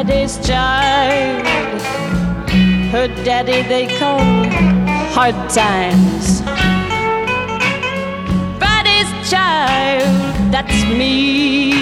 Friday's child. Her daddy they call Hard Times. Friday's child, that's me.